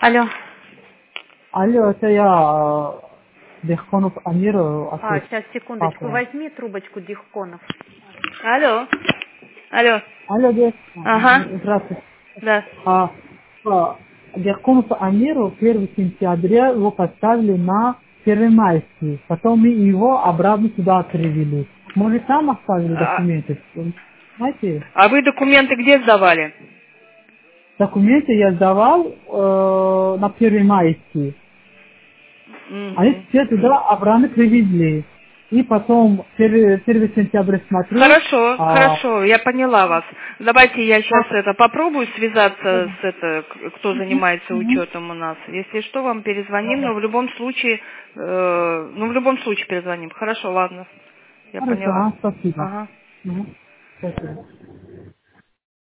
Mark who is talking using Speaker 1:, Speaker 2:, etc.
Speaker 1: Алло.
Speaker 2: Алло, это я Дихконов Амир.
Speaker 1: Сейчас, секундочку. Папа. Возьми трубочку, Дихконов. Алло. Алло.
Speaker 2: Алло,
Speaker 1: Ага.
Speaker 2: здравствуйте.
Speaker 1: Да.
Speaker 2: Дихконов Амиру 1 сентября его поставили на Первомайский. Потом мы его обратно сюда перевели. Может, там оставили документы? Знаете?
Speaker 1: А вы документы где сдавали?
Speaker 2: Документы я сдавал на Первомайский. Они все туда обратно привезли. И потом 1 сентября смотрю.
Speaker 1: Хорошо, я поняла вас. Давайте я сейчас попробую связаться с кто занимается учетом у нас. Если что, вам перезвоним, но в любом случае, перезвоним. Хорошо, ладно. Я поняла.
Speaker 2: Спасибо.
Speaker 1: Ага.
Speaker 2: Спасибо.